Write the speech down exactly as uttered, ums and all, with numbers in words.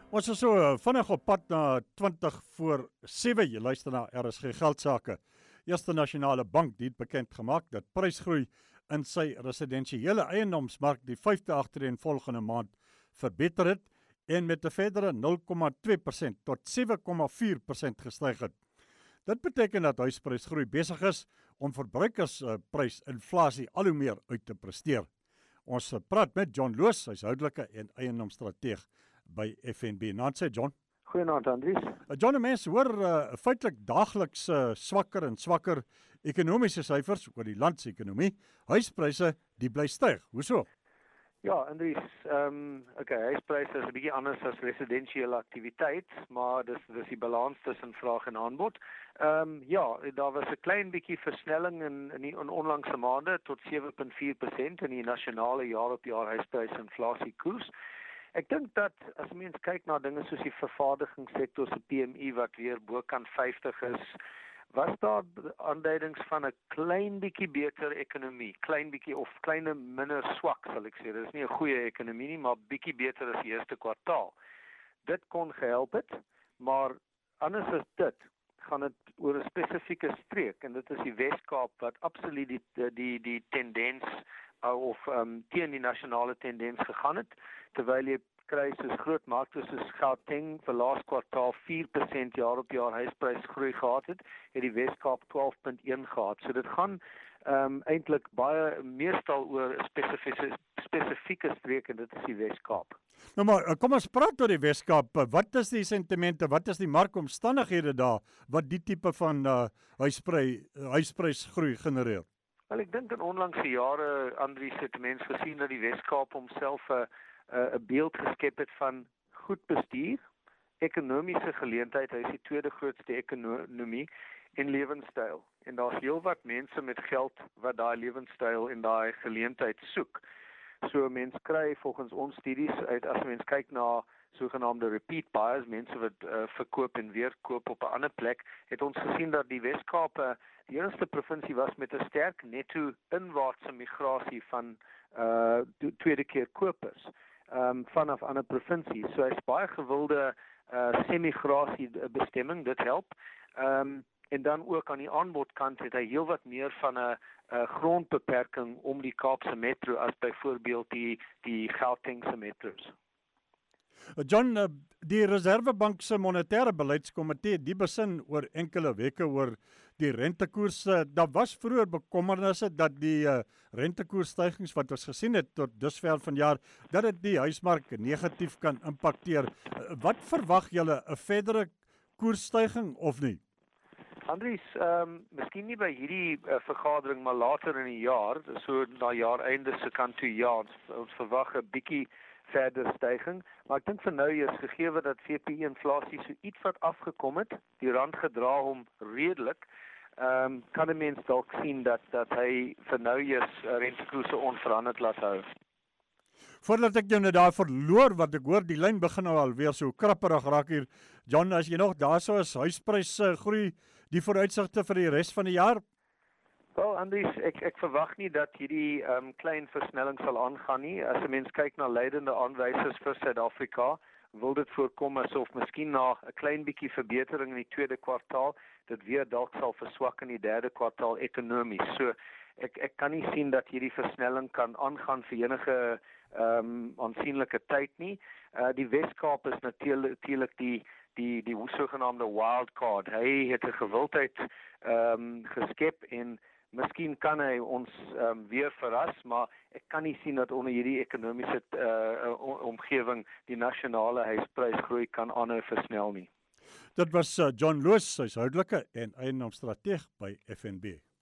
Ons is so uh, vinnig op pad na twintig voor sewe. Jy luister na R S G Geldsaake. Eerste Nasionale Bank het bekend gemaak dat prysgroei in sy residensiële eiendomsmark die vyfde agtereenvolgende maand verbeter het en met 'n verdere nul komma twee persent tot sewe komma vier persent gestyg het. Dit beteken dat huisprysgroei besig is om verbruikersprysinflasie al hoe meer uit te presteer. Ons praat met John Loos, huishoudelike en eiendomsstrateeg by F N B. Naand John. Goeienaand Andries. Uh, John, die mense hoor uh, feitelik daagliks uh, swakker en swakker ekonomiese syfers oor die landsekonomie. Huispryse die bly styg. Hoeso? Ja, Andries, ehm um, okay, huispryse is 'n bietjie anders as residensiële aktiwiteit, maar dis dis die balans tussen vraag en aanbod. Ehm um, ja, daar was 'n klein bietjie versnelling in in die in onlangse maande tot sewe komma vier persent in die nasionale jaar-op-jaar huisprysinflasiekoers. Ek dink dat as mens kyk na dinge soos die vervaardigingssektor se P M I wat weer bokant vyftig is, was daar aanduidings van 'n klein bietjie beter ekonomie, klein bietjie of kleine minder swak sal ek sê. Dit is nie 'n goeie ekonomie nie, maar bietjie beter as die eerste kwartaal. Dit kon gehelp het, maar anders as dit gaan dit oor 'n spesifieke streek en dit is die Wes-Kaap wat absoluut die die die tendens of um, teen die nasionale tendens gegaan het, terwyl jy kry soos groot markte soos Gauteng vir laas kwartaal vier persent jaar op jaar huisprysgroei gehad het, het die Wes-Kaap twaalf komma een gehad. So dit gaan um, eintlik baie meestal oor 'n spesifieke spesifieke streek en dit is die Wes-Kaap. Nou maar kom ons praat oor die Wes-Kaap. Wat is die sentimente, wat is die markomstandighede daar wat die tipe van uh, huisprys huisprysgroei genereer? Wel, ek dink in onlangse jare, Andries, het mense gesien dat die Wes-Kaap homself 'n 'n beeld geskep het van goed bestuur, ekonomiese geleentheid, hy is die tweede grootste ekonomie, en lewenstyl. En daar's heelwat mense met geld wat daai lewenstyl en daai geleentheid soek. So mense kry volgens ons studies uit, as mens kyk na sogenaamde repeat buyers, mense wat uh, verkoop en weer koop op 'n ander plek, het ons gesien dat die Wes-Kaap uh, die enigste provinsie was met 'n sterk netto inwaartse migrasie van uh, tweede keer kopers um, vanaf ander provinsies. So hy's baie gewilde uh, semigrasie bestemming, dit help. Um, en dan ook aan die aanbodkant het hy heelwat meer van 'n grondbeperking om die Kaapse metro as byvoorbeeld die die Gautengse metros. John, die Reservebank se monetêre beleidskomitee die besin oor enkele weke oor die rentekoerse. Daar was vroeër bekommernisse dat die uh, rentekoersstygings wat ons gesien het tot dusver vanjaar, dat dit die huismark negatief kan impakteer. Uh, wat verwag julle, 'n verdere koersstyging of nie? Andries, ehm um, miskien nie by hierdie uh, vergadering, maar later in die jaar, so na jaareinde se kant toe ja, ons, ons verwag 'n bietjie verder styging, maar ek dink vir nou is gegee dat V P I-inflasie so iets wat afgekom het, die rand gedra hom redelik, ehm um, kan 'n mens dalk sien dat dat hy vir nou is uh, rentekoerse onveranderd laat hou. Voordat ek jou nou daar verloor, wat ek hoor, die lyn begin nou alweer so krapperig raak hier. John, as jy nog daar sou is, huispryse groei, die vooruitsigte vir die res van die jaar? Wel, Andries, ek ek verwag nie dat hierdie um, klein versnelling sal aangaan nie. As 'n mens kyk na leidende aanwysers vir Suid-Afrika, wil dit voorkom asof miskien na 'n klein bietjie verbetering in die tweede kwartaal, dit weer dalk sal verswak in die derde kwartaal ekonomies. So ek ek kan nie sien dat hierdie versnelling kan aangaan vir enige ehm um, aansienlike tyd nie. Uh, die Wes-Kaap is natuurlik die die die sogenaamde wild card. Hy het 'n gewildheid ehm um, geskep en miskien kan hy ons um, weer verras, maar ek kan nie sien dat onder hierdie ekonomiese uh, omgewing die nasionale huisprysgroei kan aanhou versnel nie. Dit was uh, John Loos, huishoudelike en eiendomsstrateeg by F N B.